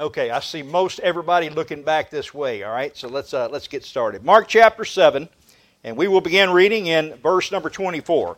Okay, I see most everybody looking back this way, all right? So let's get started. Mark chapter 7, and we will begin reading in verse number 24.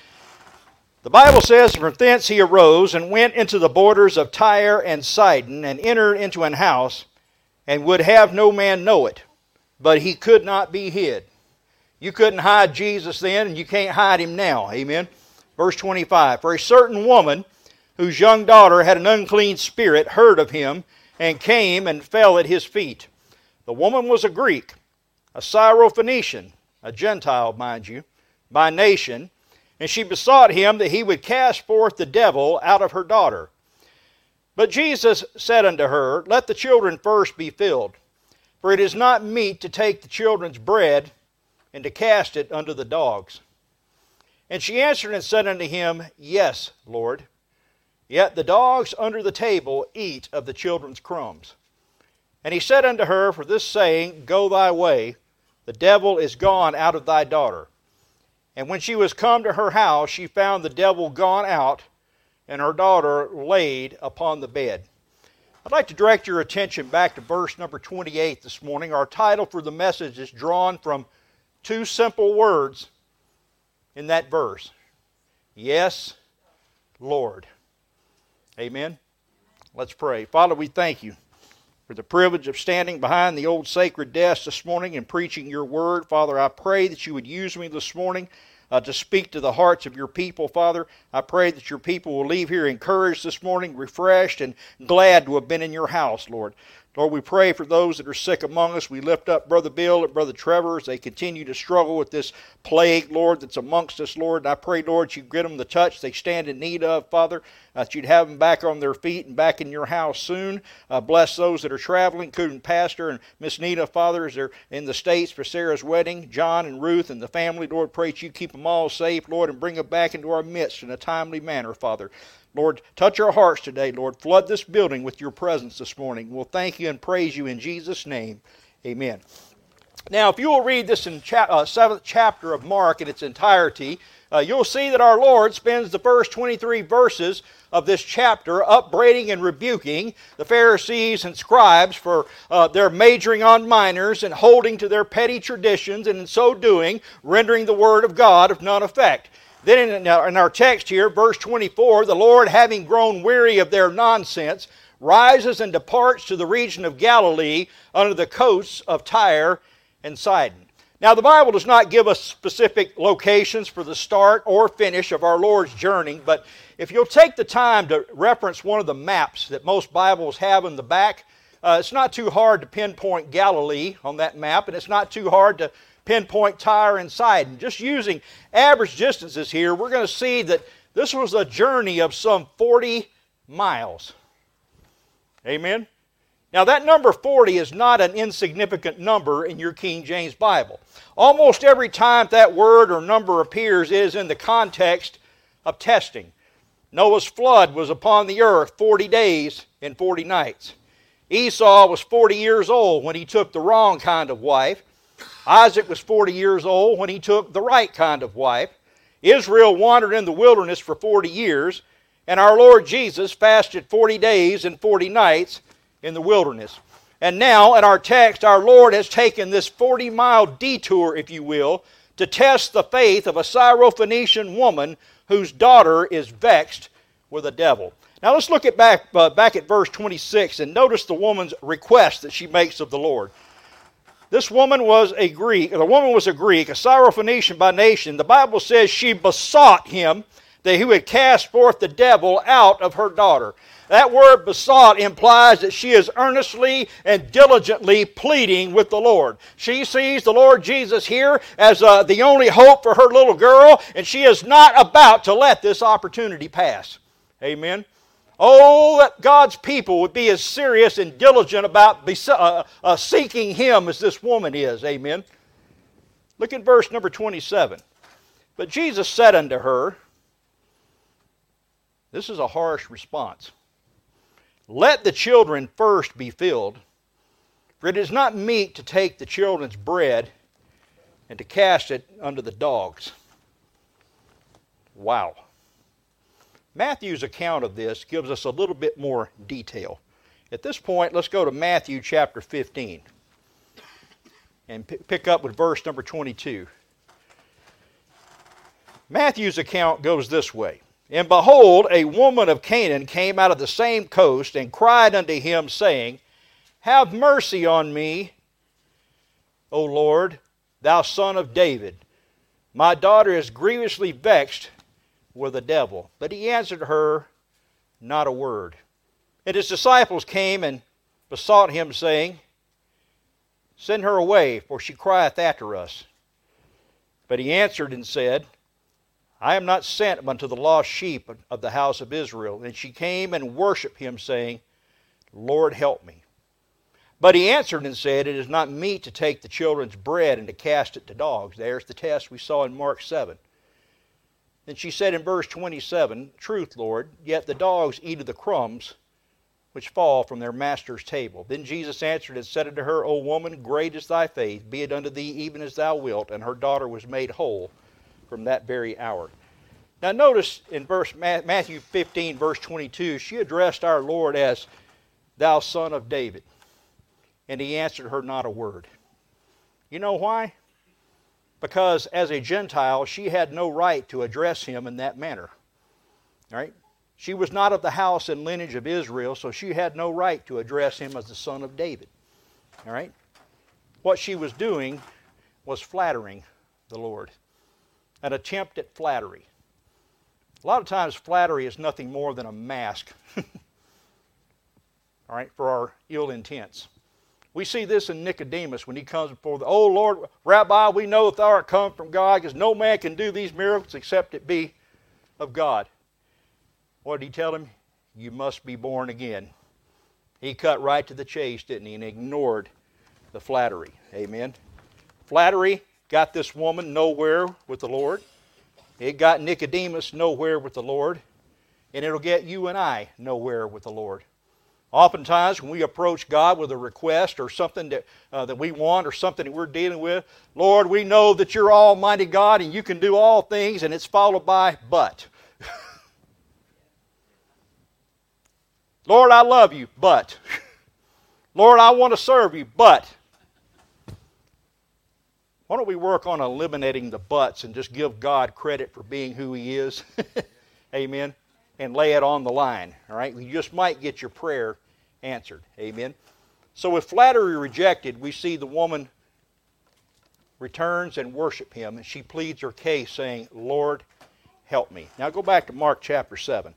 The Bible says, "From thence he arose and went into the borders of Tyre and Sidon, and entered into an house, and would have no man know it, but he could not be hid." You couldn't hide Jesus then, and you can't hide him now. Amen. Verse 25, "For a certain woman, whose young daughter had an unclean spirit, heard of him, and came and fell at his feet. The woman was a Greek, a Syrophoenician, a Gentile, mind you, by nation, and she besought him that he would cast forth the devil out of her daughter. But Jesus said unto her, Let the children first be filled, for it is not meet to take the children's bread and to cast it unto the dogs. And she answered and said unto him, Yes, Lord. Yet the dogs under the table eat of the children's crumbs. And he said unto her, For this saying, Go thy way, the devil is gone out of thy daughter. And when she was come to her house, she found the devil gone out, and her daughter laid upon the bed." I'd like to direct your attention back to verse number 28 this morning. Our title for the message is drawn from two simple words in that verse. Yes, Lord. Amen. Let's pray. Father, we thank you for the privilege of standing behind the old sacred desk this morning and preaching your word. Father, I pray that you would use me this morning to speak to the hearts of your people, Father. I pray that your people will leave here encouraged this morning, refreshed, and glad to have been in your house, Lord. Lord, we pray for those that are sick among us. We lift up Brother Bill and Brother Trevor as they continue to struggle with this plague, Lord, that's amongst us, Lord. And I pray, Lord, you get them the touch they stand in need of, Father, that you'd have them back on their feet and back in your house soon. Bless those that are traveling, including Pastor and Miss Nina, Father, as they're in the States for Sarah's wedding, John and Ruth and the family. Lord, pray that you keep them all safe, Lord, and bring them back into our midst in a timely manner, Father. Lord, touch our hearts today, Lord. Flood this building with your presence this morning. We'll thank you and praise you in Jesus' name. Amen. Now, if you will read this in 7th chapter of Mark in its entirety, you'll see that our Lord spends the first 23 verses of this chapter upbraiding and rebuking the Pharisees and scribes for their majoring on minors and holding to their petty traditions, and in so doing, rendering the word of God of none effect. Then in our text here, verse 24, the Lord, having grown weary of their nonsense, rises and departs to the region of Galilee under the coasts of Tyre and Sidon. Now, the Bible does not give us specific locations for the start or finish of our Lord's journey, but if you'll take the time to reference one of the maps that most Bibles have in the back, it's not too hard to pinpoint Galilee on that map, and it's not too hard to pinpoint Tyre and Sidon. Just using average distances here, we're going to see that this was a journey of some 40 miles. Amen? Now that number 40 is not an insignificant number in your King James Bible. Almost every time that word or number appears, it is in the context of testing. Noah's flood was upon the earth 40 days and 40 nights. Esau was 40 years old when he took the wrong kind of wife. Isaac was 40 years old when he took the right kind of wife. Israel wandered in the wilderness for 40 years, and our Lord Jesus fasted 40 days and 40 nights in the wilderness. And now, in our text, our Lord has taken this 40-mile detour, if you will, to test the faith of a Syrophoenician woman whose daughter is vexed with a devil. Now let's look back at verse 26 and notice the woman's request that she makes of the Lord. This woman was a Greek, a Syrophoenician by nation. The Bible says she besought him that he would cast forth the devil out of her daughter. That word besought implies that she is earnestly and diligently pleading with the Lord. She sees the Lord Jesus here as the only hope for her little girl, and she is not about to let this opportunity pass. Amen. Oh, that God's people would be as serious and diligent about seeking Him as this woman is. Amen. Look at verse number 27. But Jesus said unto her, this is a harsh response, Let the children first be filled, for it is not meet to take the children's bread and to cast it unto the dogs. Wow. Matthew's account of this gives us a little bit more detail. At this point, let's go to Matthew chapter 15 and pick up with verse number 22. Matthew's account goes this way. And behold, a woman of Canaan came out of the same coast and cried unto him, saying, Have mercy on me, O Lord, thou son of David. My daughter is grievously vexed with a devil. But he answered her not a word. And his disciples came and besought him, saying, Send her away, for she crieth after us. But he answered and said, I am not sent unto the lost sheep of the house of Israel. And she came and worshipped him, saying, Lord, help me. But he answered and said, It is not meet to take the children's bread and to cast it to dogs. There's the test we saw in Mark 7. And she said in verse 27, Truth, Lord, yet the dogs eat of the crumbs which fall from their master's table. Then Jesus answered and said unto her, O woman, great is thy faith, be it unto thee even as thou wilt. And her daughter was made whole from that very hour. Now notice in Matthew 15, verse 22, she addressed our Lord as, Thou son of David. And he answered her not a word. You know why? Because as a Gentile, she had no right to address him in that manner. All right? She was not of the house and lineage of Israel, so she had no right to address him as the son of David. All right? What she was doing was flattering the Lord. An attempt at flattery. A lot of times flattery is nothing more than a mask, all right, for our ill intents. We see this in Nicodemus when he comes before oh Lord, Rabbi, we know that thou art come from God, because no man can do these miracles except it be of God. What did he tell him? You must be born again. He cut right to the chase, didn't he, and ignored the flattery. Amen. Flattery got this woman nowhere with the Lord. It got Nicodemus nowhere with the Lord. And it'll get you and I nowhere with the Lord. Oftentimes when we approach God with a request or something that we want or something that we're dealing with, Lord, we know that you're Almighty God and you can do all things, and it's followed by but. Lord, I love you, but. Lord, I want to serve you, but. Why don't we work on eliminating the buts and just give God credit for being who He is? Amen. And lay it on the line. All right. You just might get your prayer answered. Amen. So with flattery rejected, we see the woman returns and worship Him, and she pleads her case, saying, Lord, help me. Now go back to Mark chapter 7.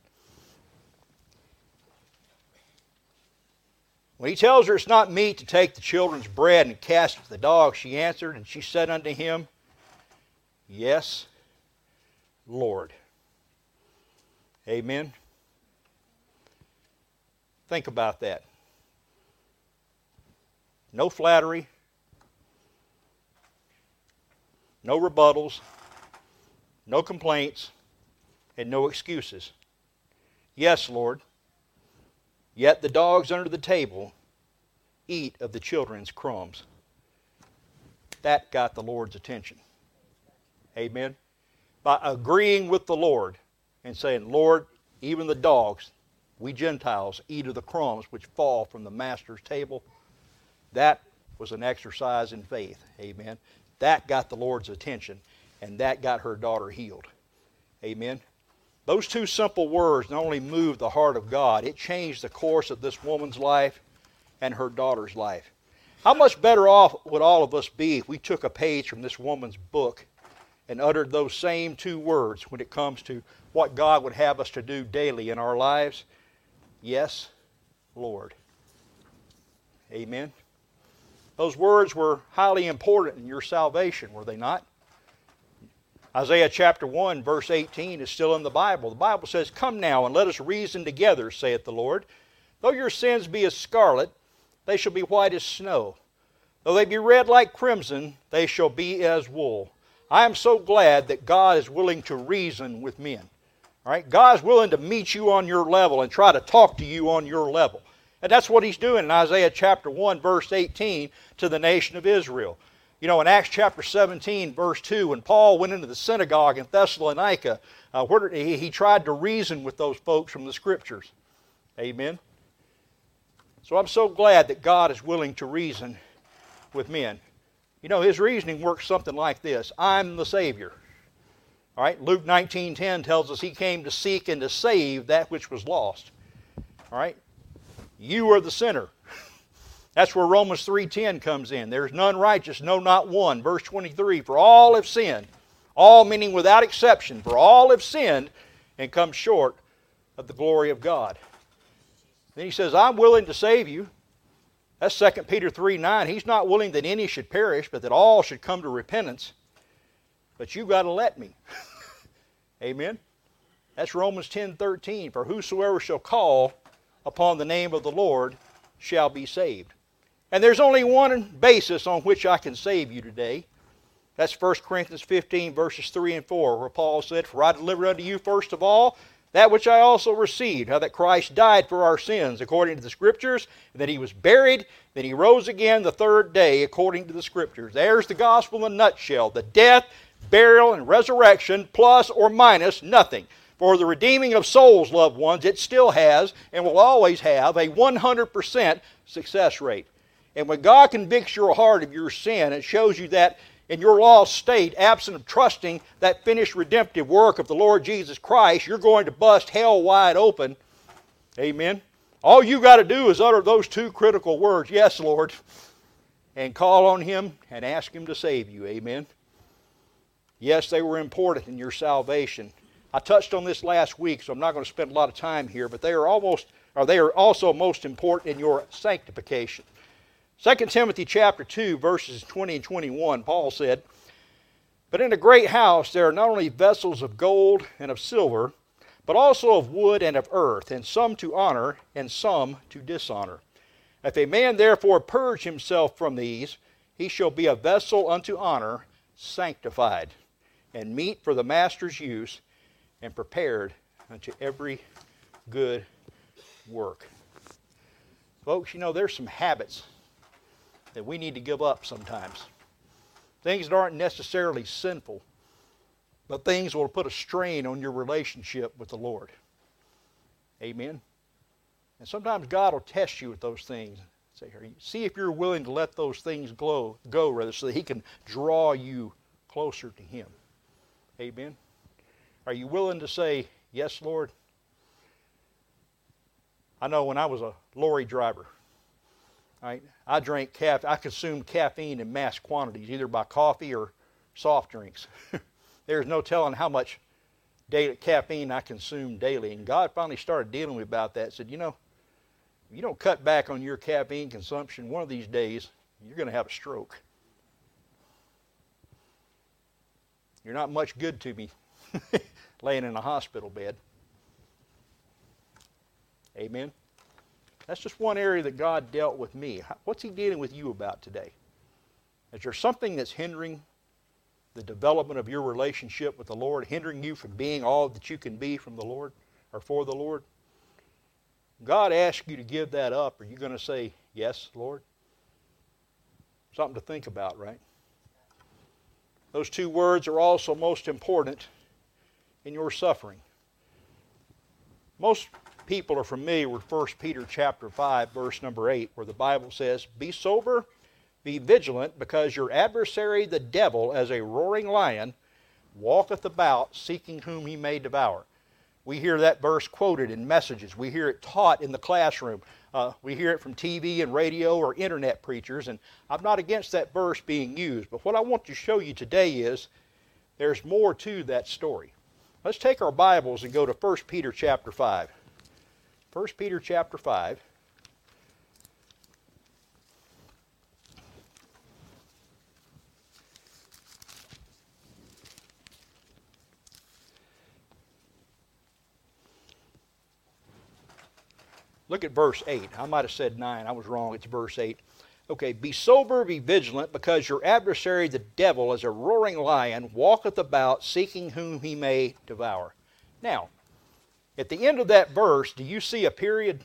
When he tells her it's not meet to take the children's bread and cast it to the dogs, she answered, and she said unto him, Yes, Lord. Amen. Think about that. No flattery, no rebuttals, no complaints, and no excuses. Yes, Lord. Yet the dogs under the table eat of the children's crumbs. That got the Lord's attention. Amen. By agreeing with the Lord and saying, Lord, even the dogs, we Gentiles, eat of the crumbs which fall from the master's table. That was an exercise in faith. Amen. That got the Lord's attention, and that got her daughter healed. Amen. Those two simple words not only moved the heart of God, it changed the course of this woman's life and her daughter's life. How much better off would all of us be if we took a page from this woman's book and uttered those same two words when it comes to what God would have us to do daily in our lives? Yes, Lord. Amen. Those words were highly important in your salvation, were they not? Isaiah chapter 1, verse 18 is still in the Bible. The Bible says, Come now and let us reason together, saith the Lord. Though your sins be as scarlet, they shall be white as snow. Though they be red like crimson, they shall be as wool. I am so glad that God is willing to reason with men. All right? God is willing to meet you on your level and try to talk to you on your level. And that's what He's doing in Isaiah chapter 1, verse 18 to the nation of Israel. You know, in Acts chapter 17, verse 2, when Paul went into the synagogue in Thessalonica, he tried to reason with those folks from the Scriptures. Amen. So I'm so glad that God is willing to reason with men. You know, his reasoning works something like this. I'm the Savior. All right, Luke 19:10 tells us he came to seek and to save that which was lost. All right, you are the sinner. That's where Romans 3:10 comes in. There's none righteous, no, not one. Verse 23, for all have sinned. All meaning without exception. For all have sinned and come short of the glory of God. Then he says, I'm willing to save you. That's 2 Peter 3:9. He's not willing that any should perish, but that all should come to repentance. But you've got to let me. Amen. That's Romans 10:13. For whosoever shall call upon the name of the Lord shall be saved. And there's only one basis on which I can save you today. That's 1 Corinthians 15, verses 3 and 4, where Paul said, for I delivered unto you first of all that which I also received, how that Christ died for our sins according to the Scriptures, and that he was buried, that he rose again the third day according to the Scriptures. There's the gospel in a nutshell. The death, burial, and resurrection, plus or minus nothing. For the redeeming of souls, loved ones, it still has and will always have a 100% success rate. And when God convicts your heart of your sin, it shows you that in your lost state, absent of trusting that finished redemptive work of the Lord Jesus Christ, you're going to bust hell wide open. Amen. All you got to do is utter those two critical words, yes, Lord, and call on him and ask him to save you. Amen. Yes, they were important in your salvation. I touched on this last week, so I'm not going to spend a lot of time here, but they are also most important in your sanctification. 2 Timothy chapter 2, verses 20 and 21, Paul said, but in a great house there are not only vessels of gold and of silver, but also of wood and of earth, and some to honor, and some to dishonor. If a man therefore purge himself from these, he shall be a vessel unto honor, sanctified, and meet for the master's use, and prepared unto every good work. Folks, you know, there's some habits that we need to give up sometimes. Things that aren't necessarily sinful, but things will put a strain on your relationship with the Lord. Amen. And sometimes God will test you with those things. See if you're willing to let those things go so that he can draw you closer to him. Amen. Are you willing to say, yes, Lord? I know when I was a lorry driver, right, I consumed caffeine in mass quantities, either by coffee or soft drinks. There's no telling how much caffeine I consumed daily. And God finally started dealing with me about that. Said, you know, if you don't cut back on your caffeine consumption, one of these days, you're going to have a stroke. You're not much good to me laying in a hospital bed. Amen. That's just one area that God dealt with me. What's he dealing with you about today? Is there something that's hindering the development of your relationship with the Lord, hindering you from being all that you can be from the Lord or for the Lord? God asks you to give that up. Are you going to say, yes, Lord? Something to think about, right? Those two words are also most important in your suffering. Most people are familiar with 1 Peter chapter 5, verse number 8, where the Bible says, be sober, be vigilant, because your adversary the devil, as a roaring lion, walketh about, seeking whom he may devour. We hear that verse quoted in messages. We hear it taught in the classroom. We hear it from TV and radio or internet preachers, and I'm not against that verse being used, but what I want to show you today is there's more to that story. Let's take our Bibles and go to 1 Peter chapter 5. 1 Peter chapter 5. Look at verse 8. I might have said 9. I was wrong. It's verse 8. Okay, be sober, be vigilant, because your adversary the devil, as a roaring lion, walketh about, seeking whom he may devour. Now, at the end of that verse, do you see a period?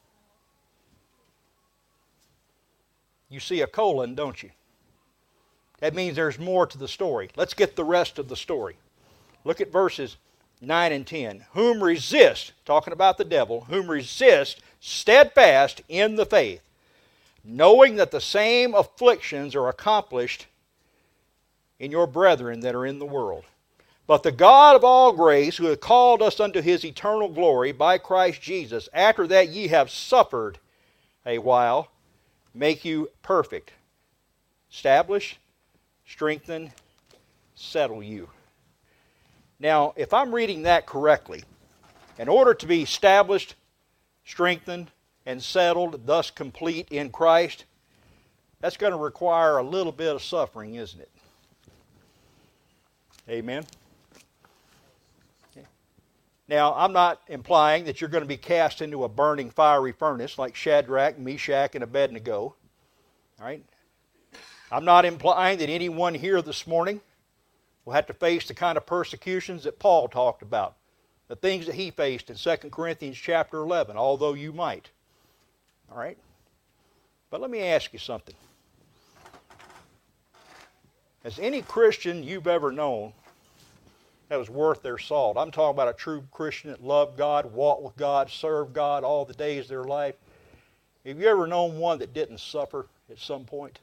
You see a colon, don't you? That means there's more to the story. Let's get the rest of the story. Look at verses 9 and 10. Whom resist, talking about the devil, whom resist, steadfast in the faith, knowing that the same afflictions are accomplished in your brethren that are in the world. But the God of all grace, who hath called us unto his eternal glory by Christ Jesus, after that ye have suffered a while, make you perfect, establish, strengthen, settle you. Now, if I'm reading that correctly, in order to be established, strengthened, and settled, thus complete in Christ, that's going to require a little bit of suffering, isn't it? Amen. Now, I'm not implying that you're going to be cast into a burning fiery furnace like Shadrach, Meshach, and Abednego. All right? I'm not implying that anyone here this morning will have to face the kind of persecutions that Paul talked about, the things that he faced in 2 Corinthians chapter 11, although you might. All right? But let me ask you something. Has any Christian you've ever known that was worth their salt? I'm talking about a true Christian that loved God, walked with God, served God all the days of their life. Have you ever known one that didn't suffer at some point?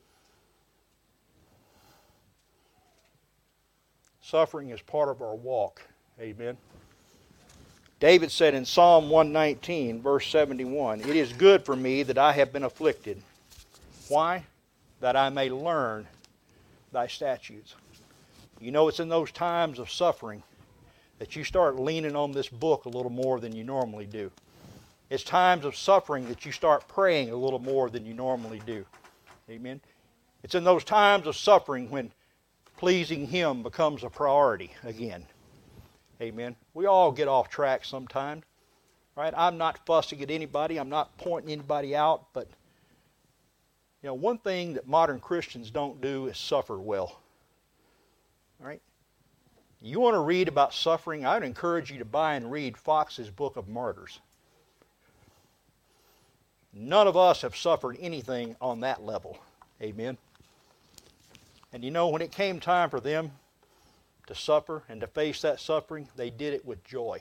Suffering is part of our walk. Amen. David said in Psalm 119, verse 71, "It is good for me that I have been afflicted." Why? That I may learn thy statutes. You know, it's in those times of suffering that you start leaning on this book a little more than you normally do. It's times of suffering that you start praying a little more than you normally do. Amen. It's in those times of suffering when pleasing Him becomes a priority again. Amen. We all get off track sometimes. Right? I'm not fussing at anybody. I'm not pointing anybody out. But, you know, one thing that modern Christians don't do is suffer well. All right? You want to read about suffering? I would encourage you to buy and read Fox's Book of Martyrs. None of us have suffered anything on that level. Amen. And you know, when it came time for them to suffer and to face that suffering, they did it with joy.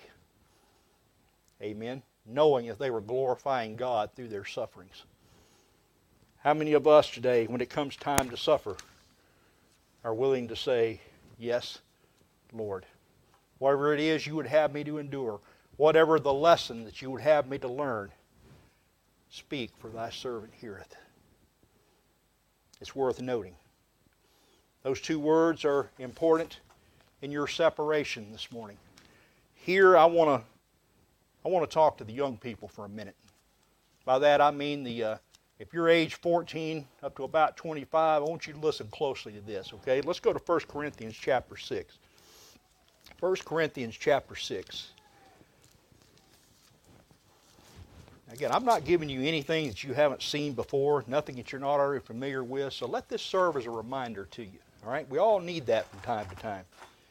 Amen. Knowing that they were glorifying God through their sufferings. How many of us today, when it comes time to suffer, are willing to say, "Yes, Lord. Whatever it is you would have me to endure, whatever the lesson that you would have me to learn, speak, for thy servant heareth." It's worth noting. Those two words are important in your separation this morning. Here I want to talk to the young people for a minute. By that I mean if you're age 14 up to about 25, I want you to listen closely to this, okay? Let's go to 1 Corinthians chapter 6. 1 Corinthians chapter 6. Again, I'm not giving you anything that you haven't seen before, nothing that you're not already familiar with, so let this serve as a reminder to you, all right? We all need that from time to time.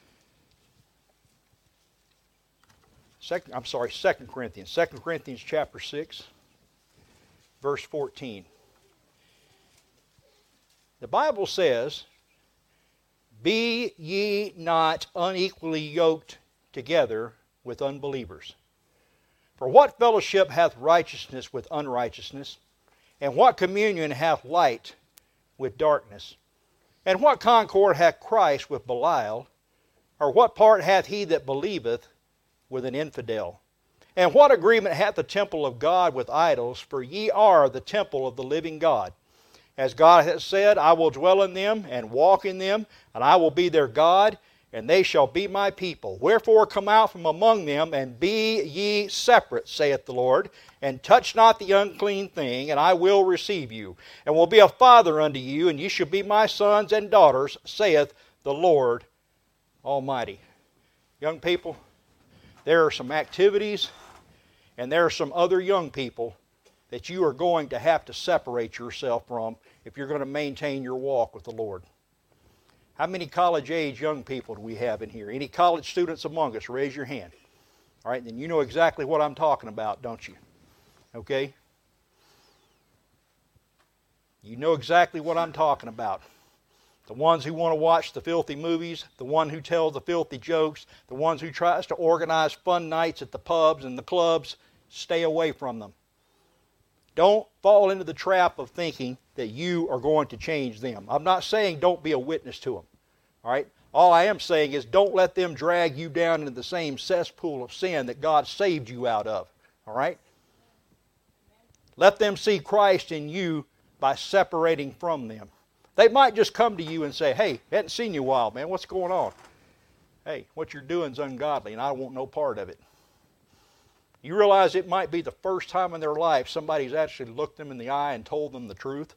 2 Corinthians. 2 Corinthians chapter 6, verse 14. The Bible says, "Be ye not unequally yoked together with unbelievers. For what fellowship hath righteousness with unrighteousness? And what communion hath light with darkness? And what concord hath Christ with Belial? Or what part hath he that believeth with an infidel? And what agreement hath the temple of God with idols? For ye are the temple of the living God. As God hath said, I will dwell in them and walk in them, and I will be their God, and they shall be my people. Wherefore come out from among them, and be ye separate, saith the Lord, and touch not the unclean thing, and I will receive you, and will be a father unto you, and ye shall be my sons and daughters, saith the Lord Almighty." Young people, there are some activities, and there are some other young people that you are going to have to separate yourself from if you're going to maintain your walk with the Lord. How many college-age young people do we have in here? Any college students among us? Raise your hand. All right, then you know exactly what I'm talking about, don't you? Okay? You know exactly what I'm talking about. The ones who want to watch the filthy movies, the one who tells the filthy jokes, the ones who tries to organize fun nights at the pubs and the clubs, stay away from them. Don't fall into the trap of thinking that you are going to change them. I'm not saying don't be a witness to them. All right? All I am saying is don't let them drag you down into the same cesspool of sin that God saved you out of. All right? Let them see Christ in you by separating from them. They might just come to you and say, hey, hadn't seen you in a while, man. What's going on? Hey, what you're doing is ungodly, and I want no part of it. You realize it might be the first time in their life somebody's actually looked them in the eye and told them the truth?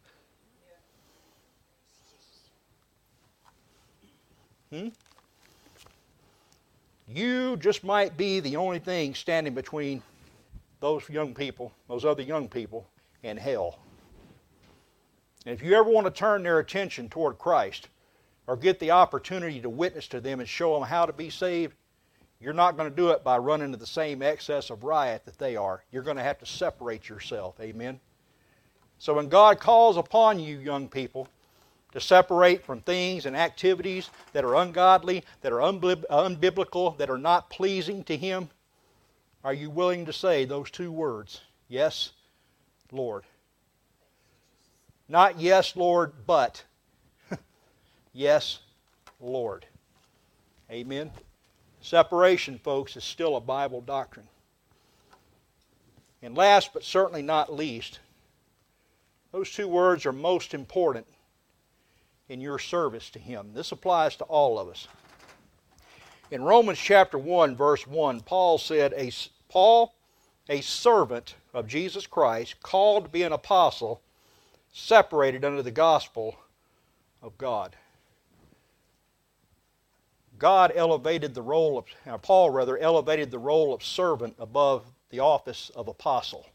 You just might be the only thing standing between those young people, those other young people, and hell. And if you ever want to turn their attention toward Christ or get the opportunity to witness to them and show them how to be saved, you're not going to do it by running to the same excess of riot that they are. You're going to have to separate yourself. Amen? So when God calls upon you, young people, to separate from things and activities that are ungodly, that are unbiblical, that are not pleasing to Him, are you willing to say those two words? Yes, Lord. Not yes, Lord, but yes, Lord. Amen? Separation, folks, is still a Bible doctrine. And last but certainly not least, those two words are most important in your service to Him. This applies to all of us. In Romans chapter 1, verse 1, Paul said, Paul, a servant of Jesus Christ, called to be an apostle, separated under the gospel of God. Paul elevated the role of servant above the office of apostle.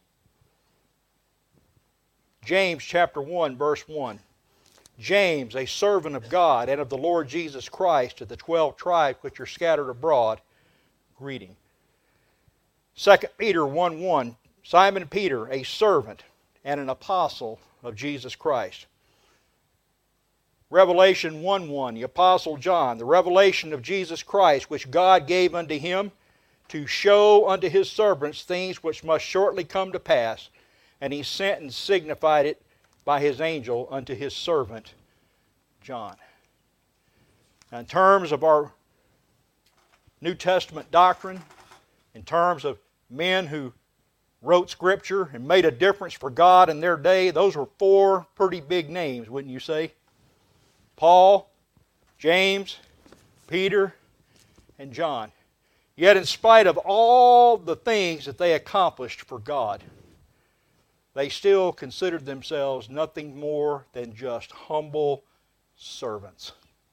James chapter 1, verse 1. James, a servant of God and of the Lord Jesus Christ, to the 12 tribes which are scattered abroad, greeting. 2 Peter 1:1, Simon Peter, a servant and an apostle of Jesus Christ. Revelation 1:1, the Apostle John, the revelation of Jesus Christ, which God gave unto him to show unto his servants things which must shortly come to pass, and he sent and signified it by his angel unto his servant John. Now, in terms of our New Testament doctrine, in terms of men who wrote Scripture and made a difference for God in their day, those were four pretty big names, wouldn't you say? Paul, James, Peter, and John. Yet in spite of all the things that they accomplished for God, they still considered themselves nothing more than just humble servants.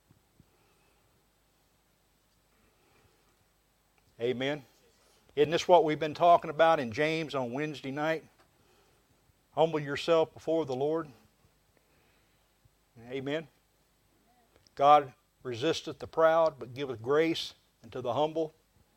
Amen. Isn't this what we've been talking about in James on Wednesday night? Humble yourself before the Lord. Amen. God resisteth the proud, but giveth grace unto the humble.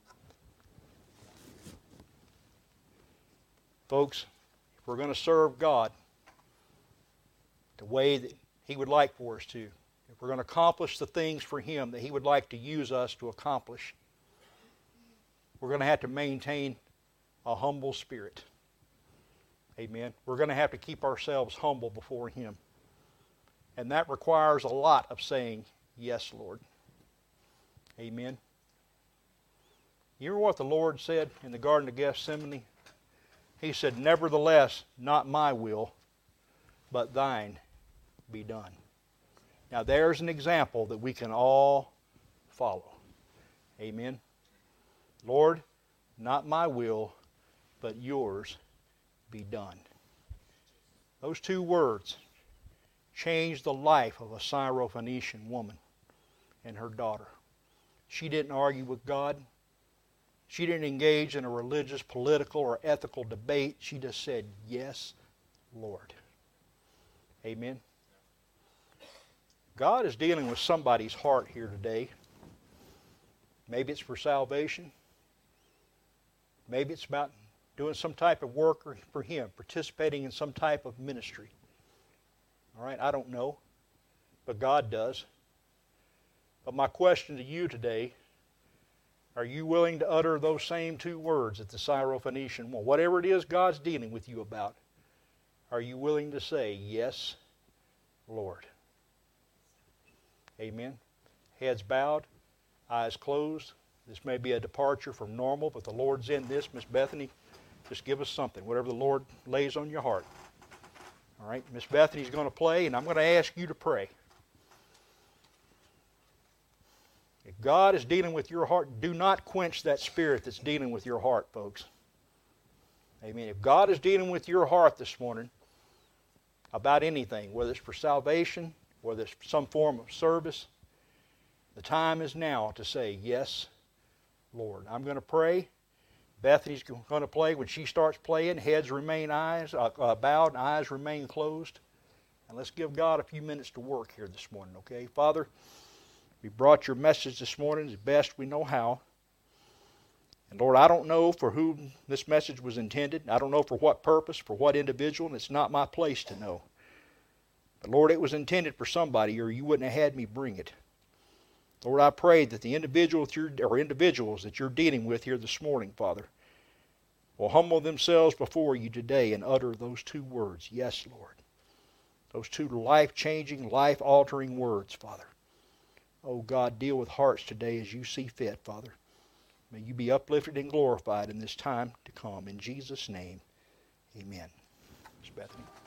Folks, if we're going to serve God the way that He would like for us to, if we're going to accomplish the things for Him that He would like to use us to accomplish, we're going to have to maintain a humble spirit. Amen. We're going to have to keep ourselves humble before Him. And that requires a lot of saying, yes, Lord. Amen. You remember what the Lord said in the Garden of Gethsemane? He said, nevertheless, not my will, but thine be done. Now there's an example that we can all follow. Amen. Lord, not my will, but yours be done. Those two words changed the life of a Syrophoenician woman and her daughter. She didn't argue with God. She didn't engage in a religious, political, or ethical debate. She just said, yes, Lord. Amen. God is dealing with somebody's heart here today. Maybe it's for salvation. Maybe it's about doing some type of work for Him, participating in some type of ministry. All right, I don't know, but God does. But my question to you today, are you willing to utter those same two words at the Syrophoenician woman? Whatever it is God's dealing with you about, Are you willing to say, yes, Lord? Amen. Heads bowed, eyes closed. This may be a departure from normal, but the Lord's in this. Miss Bethany, just give us something, whatever the Lord lays on your heart. All right, Miss Bethany's going to play, and I'm going to ask you to pray. If God is dealing with your heart, do not quench that spirit that's dealing with your heart, folks. Amen. If God is dealing with your heart this morning about anything, whether it's for salvation, whether it's some form of service, the time is now to say, yes, Lord. I'm going to pray. Bethany's going to play. When she starts playing, heads remain bowed and eyes remain closed. And let's give God a few minutes to work here this morning, okay? Father, we brought your message this morning as best we know how. And Lord, I don't know for whom this message was intended. I don't know for what purpose, for what individual, and it's not my place to know. But Lord, it was intended for somebody, or you wouldn't have had me bring it. Lord, I pray that the individuals that you're dealing with here this morning, Father, will humble themselves before you today and utter those two words, yes, Lord. Those two life-changing, life-altering words, Father. Oh, God, deal with hearts today as you see fit, Father. May you be uplifted and glorified in this time to come. In Jesus' name, amen. Miss Bethany.